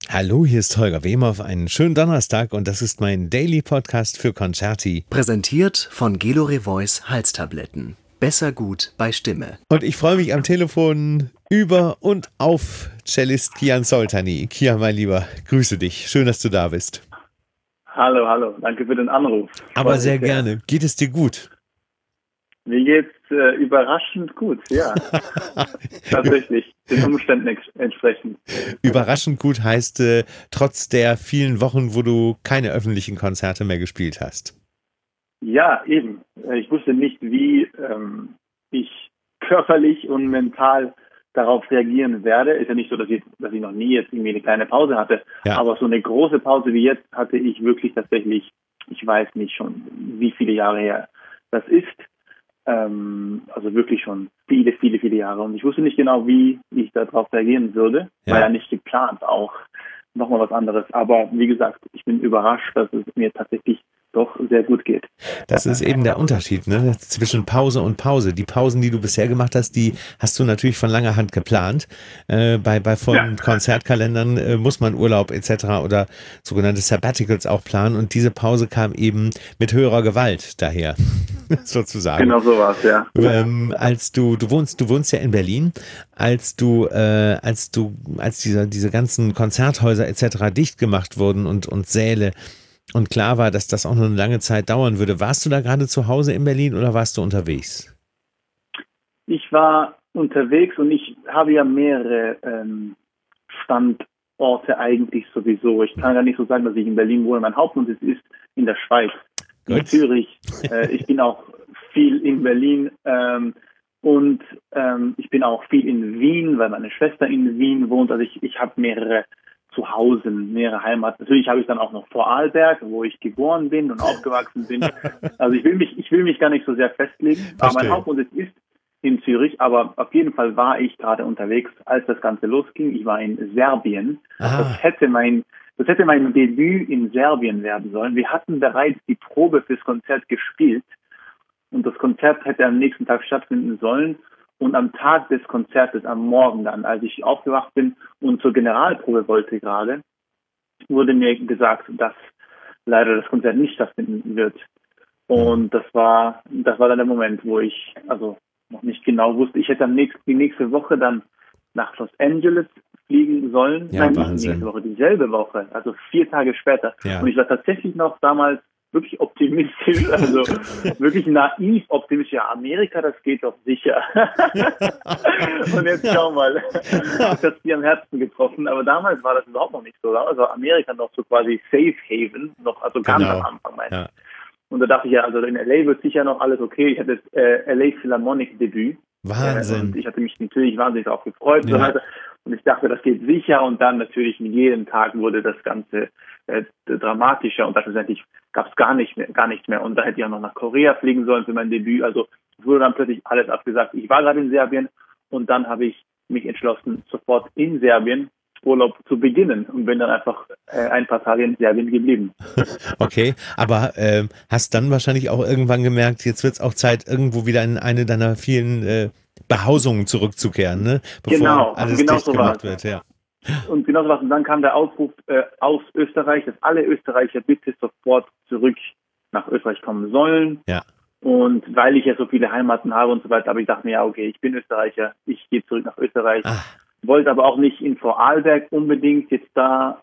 Hallo, hier ist Holger Wehmoff. Einen schönen Donnerstag und das ist mein Daily Podcast für Concerti. Präsentiert von Gelore Voice Halstabletten. Besser gut bei Stimme. Und ich freue mich am Telefon über und auf Cellist Kian Soltani. Kian, mein Lieber, grüße dich. Schön, dass du da bist. Hallo, danke für den Anruf. Aber sehr gerne. Geht es dir gut? Mir geht's überraschend gut, ja. Tatsächlich, den Umständen entsprechend. Überraschend gut heißt, trotz der vielen Wochen, wo du keine öffentlichen Konzerte mehr gespielt hast. Ja, eben. Ich wusste nicht, wie ich körperlich und mental darauf reagieren werde. Ist ja nicht so, dass ich noch nie jetzt irgendwie eine kleine Pause hatte. Ja. Aber so eine große Pause wie jetzt hatte ich wirklich tatsächlich, ich weiß nicht schon, wie viele Jahre her das ist. Also wirklich schon viele, viele, viele Jahre. Und ich wusste nicht genau, wie ich darauf reagieren würde. Ja. War ja nicht geplant, auch nochmal was anderes. Aber wie gesagt, ich bin überrascht, dass es mir tatsächlich doch sehr gut geht. Das ist eben der Unterschied, ne? Zwischen Pause und Pause. Die Pausen, die du bisher gemacht hast, die hast du natürlich von langer Hand geplant. Bei vollen Konzertkalendern muss man Urlaub etc. oder sogenannte Sabbaticals auch planen. Und diese Pause kam eben mit höherer Gewalt daher, sozusagen. Genau so war es, ja. Als du wohnst ja in Berlin, als diese ganzen Konzerthäuser etc. dicht gemacht wurden und Säle, und klar war, dass das auch noch eine lange Zeit dauern würde. Warst du da gerade zu Hause in Berlin oder warst du unterwegs? Ich war unterwegs und ich habe ja mehrere Standorte eigentlich sowieso. Ich kann gar nicht so sagen, dass ich in Berlin wohne. Mein Hauptwohnsitz ist in der Schweiz, in Zürich. Ich bin auch viel in Berlin und ich bin auch viel in Wien, weil meine Schwester in Wien wohnt. Also ich habe mehrere Zuhause, mehrere Heimat. Natürlich habe ich dann auch noch Vorarlberg, wo ich geboren bin und aufgewachsen bin. Also ich will mich gar nicht so sehr festlegen. Aber mein Hauptwohnsitz ist in Zürich, aber auf jeden Fall war ich gerade unterwegs, als das Ganze losging. Ich war in Serbien. Das hätte mein Debüt in Serbien werden sollen. Wir hatten bereits die Probe fürs Konzert gespielt und das Konzert hätte am nächsten Tag stattfinden sollen. Und am Tag des Konzertes, am Morgen dann, als ich aufgewacht bin und zur Generalprobe wollte gerade, wurde mir gesagt, dass leider das Konzert nicht stattfinden wird. Und das war dann der Moment, wo ich also noch nicht genau wusste. Ich hätte die nächste Woche dann nach Los Angeles fliegen sollen. Ja, nein, nicht die nächste Woche, dieselbe Woche, also 4 Tage später. Ja. Und ich war tatsächlich noch damals wirklich optimistisch, also wirklich naiv optimistisch. Ja, Amerika, das geht doch sicher. Und jetzt schau mal, das hat die am Herzen getroffen. Aber damals war das überhaupt noch nicht so. Also Amerika noch so quasi Safe Haven, noch, also ganz am Anfang meinte ich. Und da dachte ich ja, also in LA wird sicher noch alles okay. Ich hatte das LA Philharmonic Debüt. Wahnsinn. Und ich hatte mich natürlich wahnsinnig darauf gefreut. Und so weiter. Und ich dachte, das geht sicher. Und dann natürlich mit jedem Tag wurde das Ganze dramatischer. Und schlussendlich gab es gar nichts mehr. Und da hätte ich auch noch nach Korea fliegen sollen für mein Debüt. Also wurde dann plötzlich alles abgesagt. Ich war gerade in Serbien und dann habe ich mich entschlossen, sofort in Serbien Urlaub zu beginnen und bin dann einfach ein paar Tage in Serbien geblieben. Okay, aber hast dann wahrscheinlich auch irgendwann gemerkt, jetzt wird es auch Zeit, irgendwo wieder in eine deiner vielen Behausungen zurückzukehren, ne? Bevor alles dicht gemacht wird, ja. Und genau so was. Und dann kam der Aufruf aus Österreich, dass alle Österreicher bitte sofort zurück nach Österreich kommen sollen. Ja. Und weil ich ja so viele Heimaten habe und so weiter, aber ich dachte mir, ja, okay, ich bin Österreicher, ich gehe zurück nach Österreich. Wollte aber auch nicht in Vorarlberg unbedingt jetzt da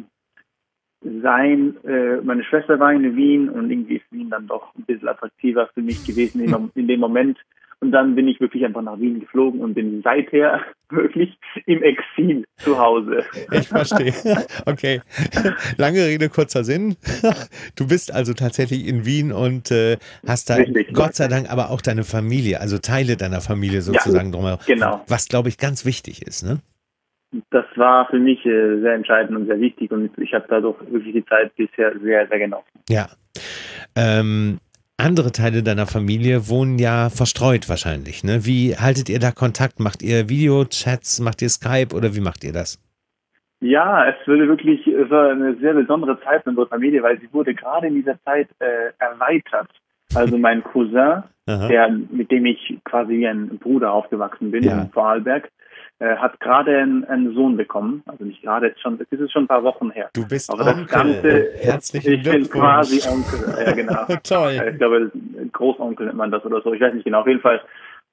sein. Meine Schwester war in Wien und irgendwie ist Wien dann doch ein bisschen attraktiver für mich gewesen in dem Moment. Und dann bin ich wirklich einfach nach Wien geflogen und bin seither wirklich im Exil zu Hause. Ich verstehe. Okay. Lange Rede, kurzer Sinn. Du bist also tatsächlich in Wien und hast da Gott sei Dank aber auch deine Familie, also Teile deiner Familie sozusagen drumherum. Genau. Was, glaube ich, ganz wichtig ist, ne? Das war für mich sehr entscheidend und sehr wichtig und ich habe dadurch wirklich die Zeit bisher sehr, sehr genossen. Ja. Andere Teile deiner Familie wohnen ja verstreut wahrscheinlich, ne? Wie haltet ihr da Kontakt? Macht ihr Videochats, macht ihr Skype oder wie macht ihr das? Ja, es war eine sehr besondere Zeit für unsere Familie, weil sie wurde gerade in dieser Zeit erweitert. Also mein Cousin, mit dem ich quasi wie ein Bruder aufgewachsen bin in Vorarlberg, hat gerade einen Sohn bekommen. Also nicht gerade, es ist schon ein paar Wochen her. Du bist aber Onkel. Das Ganze, Herzlichen Glückwunsch. Ich bin quasi Onkel. Ja, genau. Toll. Ich glaube, Großonkel nennt man das oder so. Ich weiß nicht genau. Auf jeden Fall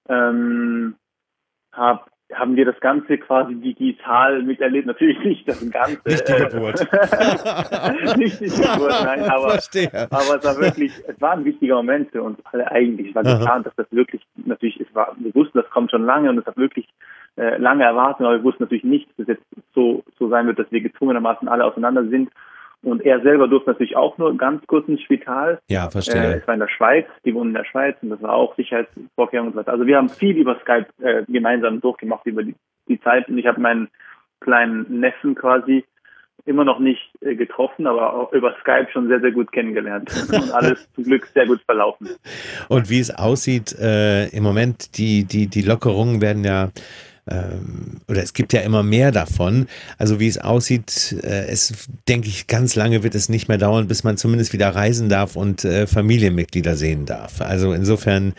haben wir das Ganze quasi digital miterlebt. Natürlich nicht das Ganze. Nicht die Geburt. Nicht die Geburt, nein. Aber es waren wichtige Momente für uns alle eigentlich. Es war geplant, dass das wirklich, natürlich, wir wussten, das kommt schon lange und es hat wirklich lange erwartet, aber wir wussten natürlich nicht, dass es jetzt so sein wird, dass wir gezwungenermaßen alle auseinander sind. Und er selber durfte natürlich auch nur ganz kurz ins Spital. Ja, verstehe. Es war in der Schweiz, die wohnen in der Schweiz und das war auch Sicherheitsvorkehrungen und so weiter. Also wir haben viel über Skype gemeinsam durchgemacht über die Zeit und ich habe meinen kleinen Neffen quasi immer noch nicht getroffen, aber auch über Skype schon sehr, sehr gut kennengelernt und alles zum Glück sehr gut verlaufen. Und wie es aussieht, im Moment, die Lockerungen werden ja oder es gibt ja immer mehr davon. Also wie es aussieht, denke ich, ganz lange wird es nicht mehr dauern, bis man zumindest wieder reisen darf und Familienmitglieder sehen darf. Also insofern,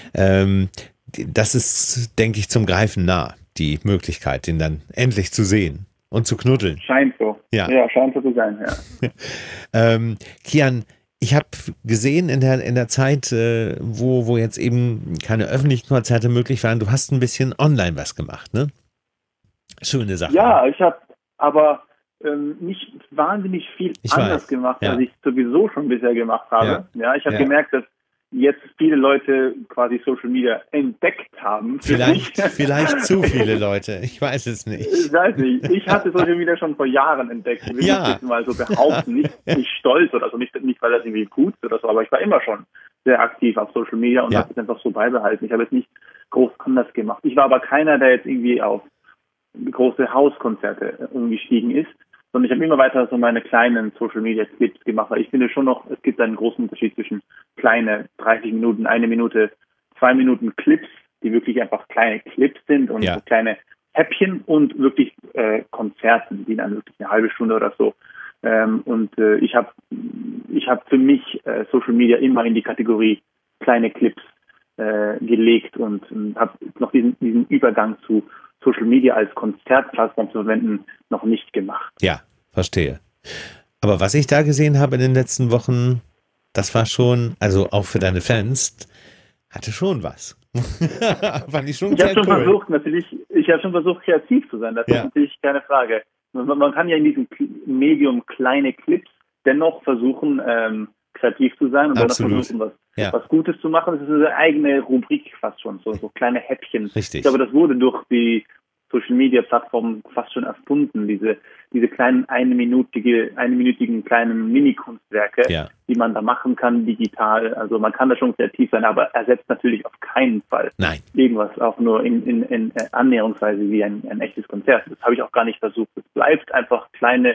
das ist, denke ich, zum Greifen nah, die Möglichkeit, den dann endlich zu sehen und zu knuddeln. Scheint so. Ja, scheint so zu sein, ja. Kian, ich habe gesehen in der Zeit, wo jetzt eben keine öffentlichen Konzerte möglich waren, du hast ein bisschen online was gemacht, ne? Schöne Sache. Ja, ich habe aber nicht wahnsinnig viel anders gemacht, als ich sowieso schon bisher gemacht habe. Ja, ich habe gemerkt, dass jetzt viele Leute quasi Social Media entdeckt haben. Vielleicht zu viele Leute. Ich weiß es nicht. Ich weiß nicht. Ich hatte Social Media schon vor Jahren entdeckt. Will ich jetzt mal so behaupten. Nicht stolz oder so. Nicht, weil das irgendwie gut ist oder so. Aber ich war immer schon sehr aktiv auf Social Media und habe es einfach so beibehalten. Ich habe jetzt nicht groß anders gemacht. Ich war aber keiner, der jetzt irgendwie auf große Hauskonzerte umgestiegen ist. Sondern ich habe immer weiter so meine kleinen Social-Media-Clips gemacht. Weil ich finde schon noch, es gibt einen großen Unterschied zwischen kleine 30 Minuten, 1 Minute, 2 Minuten Clips, die wirklich einfach kleine Clips sind und so kleine Häppchen und wirklich Konzerte, die dann wirklich eine halbe Stunde oder so. Ich habe für mich Social Media immer in die Kategorie kleine Clips gelegt und habe noch diesen Übergang zu Social Media als Konzertplattform zu verwenden, noch nicht gemacht. Ja, verstehe. Aber was ich da gesehen habe in den letzten Wochen, das war schon, also auch für deine Fans, hatte schon was. Fand ich schon sehr cool. Ich habe schon versucht, kreativ zu sein. Das ist natürlich keine Frage. Man kann ja in diesem Medium kleine Clips dennoch versuchen, kreativ zu sein und dann versuchen, was Gutes zu machen. Das ist eine eigene Rubrik fast schon, so kleine Häppchen. Richtig. Ich glaube, das wurde durch die Social-Media-Plattformen fast schon erfunden, diese kleinen einminütigen kleinen Mini-Kunstwerke, die man da machen kann digital. Also man kann da schon kreativ sein, aber ersetzt natürlich auf keinen Fall irgendwas, auch nur in Annäherungsweise wie ein echtes Konzert. Das habe ich auch gar nicht versucht. Es bleibt einfach kleine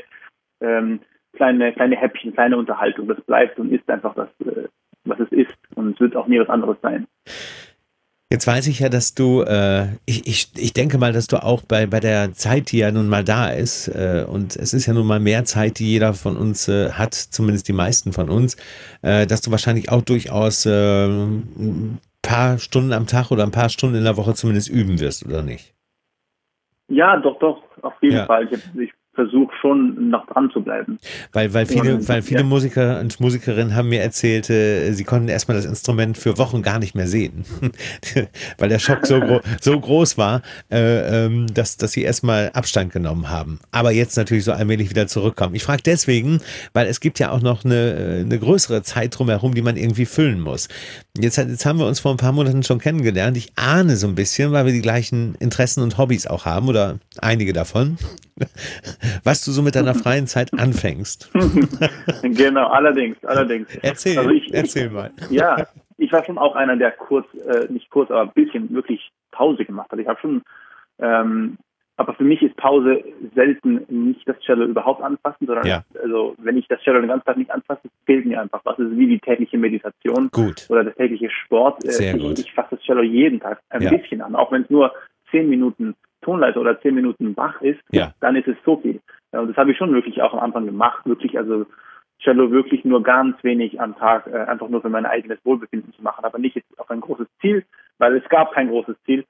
Häppchen, kleine Unterhaltung. Das bleibt und ist einfach das, was es ist. Und es wird auch nie was anderes sein. Jetzt weiß ich ja, dass du, ich denke mal, dass du auch bei der Zeit, die ja nun mal da ist, und es ist ja nun mal mehr Zeit, die jeder von uns hat, zumindest die meisten von uns, dass du wahrscheinlich auch durchaus ein paar Stunden am Tag oder ein paar Stunden in der Woche zumindest üben wirst, oder nicht? Ja, doch, auf jeden Fall. Ich versuche schon noch dran zu bleiben. Weil viele Musiker und Musikerinnen haben mir erzählt, sie konnten erstmal das Instrument für Wochen gar nicht mehr sehen, weil der Schock so groß war, dass sie erstmal Abstand genommen haben. Aber jetzt natürlich so allmählich wieder zurückkommen. Ich frage deswegen, weil es gibt ja auch noch eine größere Zeit drumherum, die man irgendwie füllen muss. Jetzt haben wir uns vor ein paar Monaten schon kennengelernt. Ich ahne so ein bisschen, weil wir die gleichen Interessen und Hobbys auch haben oder einige davon, was du so mit deiner freien Zeit anfängst. Genau, allerdings. Erzähl mal. Ja, ich war schon auch einer, der nicht kurz, aber ein bisschen wirklich Pause gemacht hat. Ich habe schon, aber für mich ist Pause selten nicht das Cello überhaupt anfassen, sondern also wenn ich das Cello den ganzen Tag nicht anfasse, fehlt mir einfach was. Es ist wie die tägliche Meditation oder der tägliche Sport. Ich fasse das Cello jeden Tag ein bisschen an, auch wenn es nur 10 Minuten Tonleiter oder 10 Minuten Bach ist, dann ist es so viel. Und das habe ich schon wirklich auch am Anfang gemacht, wirklich, also Cello wirklich nur ganz wenig am Tag, einfach nur für mein eigenes Wohlbefinden zu machen, aber nicht jetzt auf ein großes Ziel, weil es gab kein großes Ziel.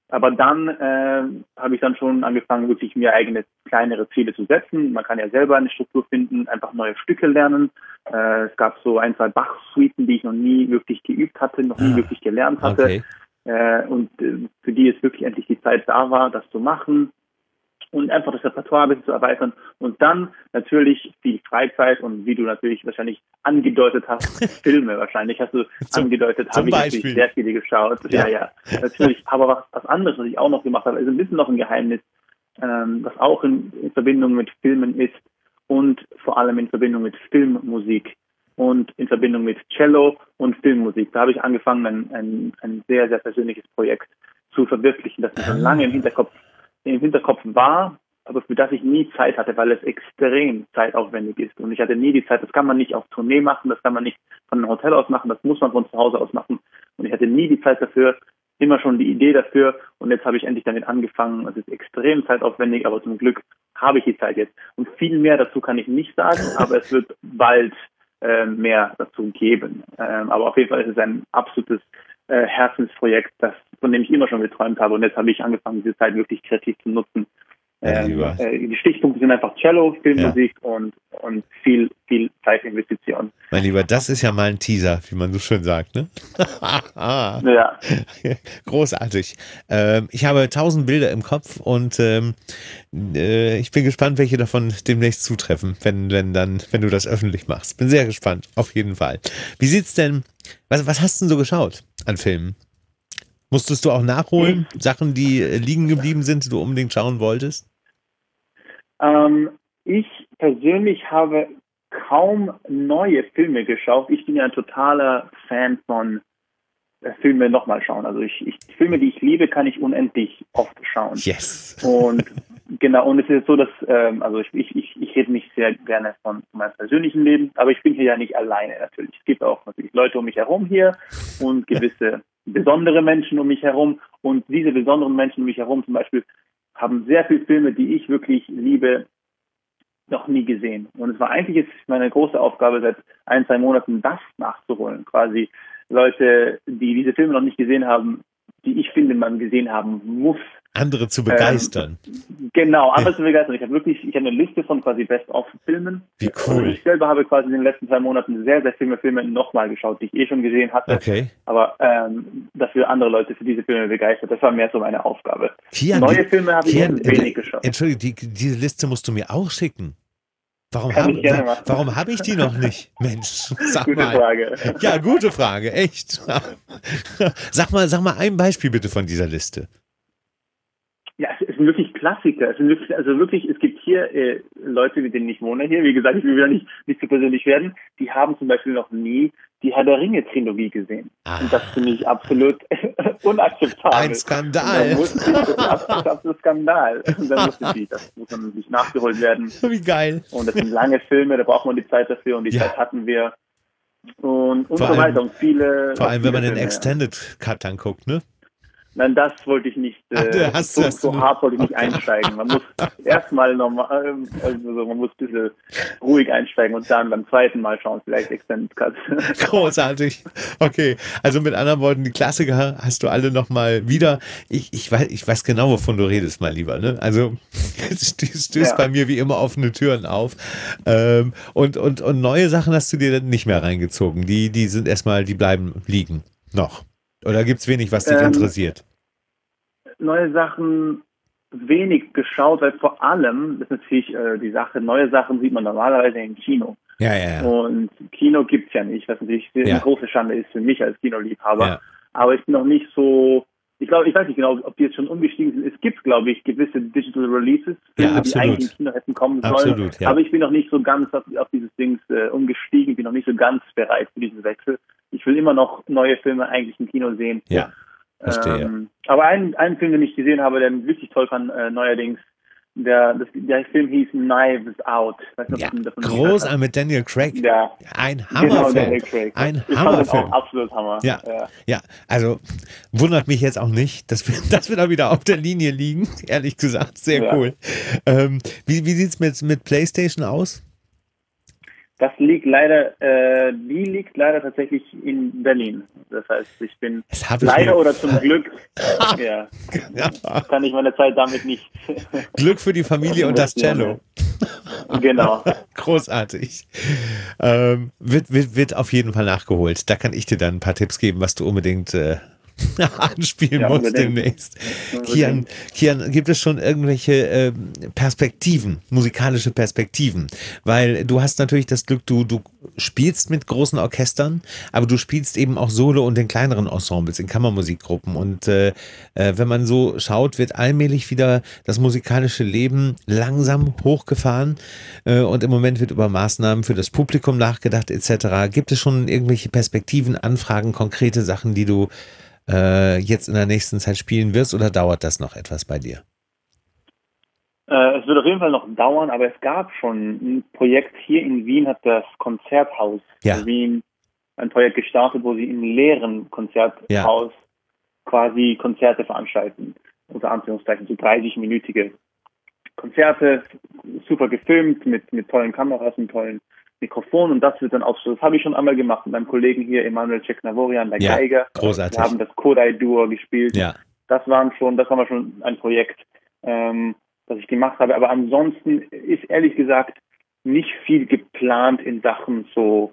Aber dann habe ich dann schon angefangen, wirklich mir eigene kleinere Ziele zu setzen. Man kann ja selber eine Struktur finden, einfach neue Stücke lernen. Es gab so 1, 2 Bach-Suiten, die ich noch nie wirklich geübt hatte, noch nie wirklich gelernt hatte. Okay. Und für die es wirklich endlich die Zeit da war, das zu machen. Und einfach das Repertoire ein bisschen zu erweitern und dann natürlich viel Freizeit und wie du natürlich wahrscheinlich angedeutet hast, Filme wahrscheinlich hast du angedeutet, habe ich natürlich sehr viele geschaut. Ja, natürlich. Aber was anderes, was ich auch noch gemacht habe, ist ein bisschen noch ein Geheimnis, was auch in Verbindung mit Filmen ist und vor allem in Verbindung mit Filmmusik und in Verbindung mit Cello und Filmmusik. Da habe ich angefangen, ein sehr, sehr persönliches Projekt zu verwirklichen, das mir schon lange im Hinterkopf war, aber für das ich nie Zeit hatte, weil es extrem zeitaufwendig ist. Und ich hatte nie die Zeit, das kann man nicht auf Tournee machen, das kann man nicht von einem Hotel aus machen, das muss man von zu Hause aus machen. Und ich hatte nie die Zeit dafür, immer schon die Idee dafür. Und jetzt habe ich endlich damit angefangen. Es ist extrem zeitaufwendig, aber zum Glück habe ich die Zeit jetzt. Und viel mehr dazu kann ich nicht sagen, aber es wird bald mehr dazu geben. Aber auf jeden Fall ist es ein absolutes Herzensprojekt, von dem ich immer schon geträumt habe. Und jetzt habe ich angefangen, diese Zeit wirklich kreativ zu nutzen. Die Stichpunkte sind einfach Cello, Filmmusik und viel Zeitinvestition. Mein Lieber, das ist ja mal ein Teaser, wie man so schön sagt, ne? Ja. Großartig. Ich habe 1000 Bilder im Kopf und ich bin gespannt, welche davon demnächst zutreffen, wenn du das öffentlich machst. Bin sehr gespannt, auf jeden Fall. Wie sieht's denn, was hast du denn so geschaut an Filmen? Musstest du auch nachholen? Sachen, die liegen geblieben sind, die du unbedingt schauen wolltest? Ich persönlich habe kaum neue Filme geschaut. Ich bin ja ein totaler Fan von Filme nochmal schauen. Also Filme, die ich liebe, kann ich unendlich oft schauen. Yes. Und genau, und es ist so, dass ich rede nicht sehr gerne von meinem persönlichen Leben, aber ich bin hier ja nicht alleine natürlich. Es gibt auch natürlich Leute um mich herum hier und gewisse besondere Menschen um mich herum. Und diese besonderen Menschen um mich herum zum Beispiel haben sehr viele Filme, die ich wirklich liebe, noch nie gesehen. Und es war eigentlich jetzt meine große Aufgabe seit 1, 2 Monaten, das nachzuholen. Quasi Leute, die diese Filme noch nicht gesehen haben, die ich finde, man gesehen haben muss. Andere zu begeistern. Genau, andere zu begeistern. Ich habe eine Liste von quasi Best-of-Filmen. Wie cool. Ich selber habe quasi in den letzten 2 Monaten sehr, sehr viele Filme nochmal geschaut, die ich schon gesehen hatte. Okay. Aber dafür andere Leute für diese Filme begeistert. Das war mehr so meine Aufgabe. Kian, neue Filme habe ich wenig geschaut. Entschuldigung, diese Liste musst du mir auch schicken. Warum habe ich die noch nicht? Mensch, sag gute mal. Frage. Ja, gute Frage, echt. Sag mal ein Beispiel bitte von dieser Liste. Ja, es sind wirklich Klassiker. Es gibt hier Leute, mit denen ich wohne hier. Wie gesagt, ich will wieder nicht zu persönlich werden. Die haben zum Beispiel noch nie die Herr der Ringe-Trilogie gesehen. Und das finde ich absolut unakzeptabel. Ein Skandal. Das ist ein absoluter Skandal. Und dann das muss dann nicht nachgeholt werden. Wie geil. Und das sind lange Filme, da braucht man die Zeit dafür und die Zeit hatten wir. Und so weiter. Und vor allem, wenn man den Extended Cut anguckt, ne? Nein, das wollte ich nicht, so hart wollte ich nicht einsteigen. Man muss erstmal normal, man muss ein bisschen ruhig einsteigen und dann beim zweiten Mal schauen, vielleicht Extended Cut. Großartig. Okay, also mit anderen Worten, die Klassiker hast du alle nochmal wieder. Ich weiß genau, wovon du redest, mein Lieber. Ne? Also es stößt bei mir wie immer offene Türen auf. Und neue Sachen hast du dir dann nicht mehr reingezogen. Die sind erstmal, die bleiben liegen. Noch. Oder gibt es wenig, was dich interessiert? Neue Sachen wenig geschaut, weil vor allem, das ist natürlich die Sache, neue Sachen sieht man normalerweise im Kino. Ja. Und Kino gibt's ja nicht, was natürlich eine große Schande ist für mich als Kinoliebhaber. Ja. Aber ich bin noch nicht so, ich weiß nicht genau, ob die jetzt schon umgestiegen sind. Es gibt, glaube ich, gewisse Digital Releases, Filme, die eigentlich im Kino hätten kommen sollen. Absolut, ja. Aber ich bin noch nicht so ganz auf dieses Dings umgestiegen, bin noch nicht so ganz bereit für diesen Wechsel. Ich will immer noch neue Filme eigentlich im Kino sehen. Ja, verstehe. Aber einen Film, den ich gesehen habe, der wirklich toll fand, neuerdings, der Film hieß Knives Out. Großartig mit Daniel Craig. Ja. Ein Hammerfilm. Ein Hammerfilm. Auch absolut Hammer. Ja, also wundert mich jetzt auch nicht, dass wir da wieder auf der Linie liegen. Ehrlich gesagt, sehr cool. Wie sieht's mit PlayStation aus? die liegt leider tatsächlich in Berlin. Das heißt, ich bin leider oder zum Glück, ja, kann ich meine Zeit damit nicht. Glück für die Familie und das Cello. Genau. Großartig. Wird auf jeden Fall nachgeholt. Da kann ich dir dann ein paar Tipps geben, was du unbedingt anspielen musst demnächst. Kian, gibt es schon irgendwelche Perspektiven, musikalische Perspektiven? Weil du hast natürlich das Glück, du spielst mit großen Orchestern, aber du spielst eben auch Solo und in kleineren Ensembles, in Kammermusikgruppen. Und wenn man so schaut, wird allmählich wieder das musikalische Leben langsam hochgefahren und im Moment wird über Maßnahmen für das Publikum nachgedacht etc. Gibt es schon irgendwelche Perspektiven, Anfragen, konkrete Sachen, die du jetzt in der nächsten Zeit spielen wirst, oder dauert das noch etwas bei dir? Es wird auf jeden Fall noch dauern, aber es gab schon ein Projekt hier in Wien, hat das Konzerthaus Wien ein Projekt gestartet, wo sie im leeren Konzerthaus quasi Konzerte veranstalten, unter Anführungszeichen, so 30-minütige Konzerte, super gefilmt, mit tollen Kameras und tollen Mikrofon, und das wird dann auch so, das habe ich schon einmal gemacht mit meinem Kollegen hier, Emanuel Ceknavorian, der Geiger. Großartig. Wir haben das Kodai-Duo gespielt. Ja. Das war schon ein Projekt, das ich gemacht habe. Aber ansonsten ist ehrlich gesagt nicht viel geplant in Sachen so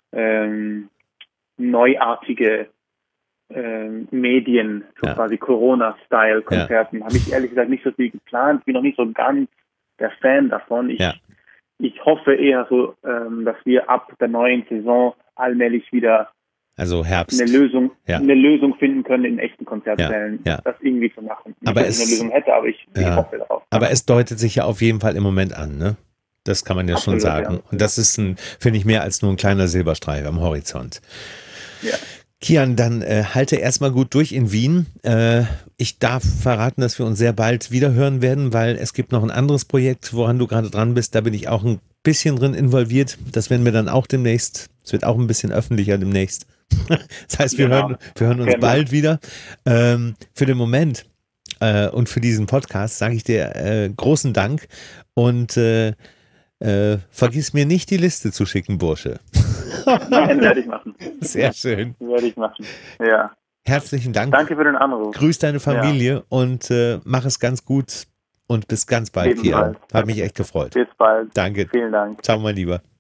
neuartige Medien, so quasi Corona-Style-Konzerten. Habe ich ehrlich gesagt nicht so viel geplant. Ich bin noch nicht so ganz der Fan davon. Ich hoffe eher so, dass wir ab der neuen Saison allmählich wieder Herbst. eine Lösung finden können in echten Konzertsälen, das irgendwie zu machen. Nicht, dass ich eine Lösung hätte, aber ich hoffe darauf. Aber es deutet sich ja auf jeden Fall im Moment an, ne? Das kann man ja schon sagen. Und das ist finde ich, mehr als nur ein kleiner Silberstreif am Horizont. Ja. Kian, dann halte erstmal gut durch in Wien. Ich darf verraten, dass wir uns sehr bald wieder hören werden, weil es gibt noch ein anderes Projekt, woran du gerade dran bist. Da bin ich auch ein bisschen drin involviert. Das werden wir dann auch demnächst. Es wird auch ein bisschen öffentlicher demnächst. Das heißt, wir hören uns bald wieder. Für den Moment und für diesen Podcast sage ich dir großen Dank und vergiss mir nicht, die Liste zu schicken, Bursche. Nein, werde ich machen. Sehr schön. Werde ich machen, ja. Herzlichen Dank. Danke für den Anruf. Grüß deine Familie und mach es ganz gut und bis ganz bald hier. Hat mich echt gefreut. Bis bald. Danke. Vielen Dank. Ciao, mein Lieber.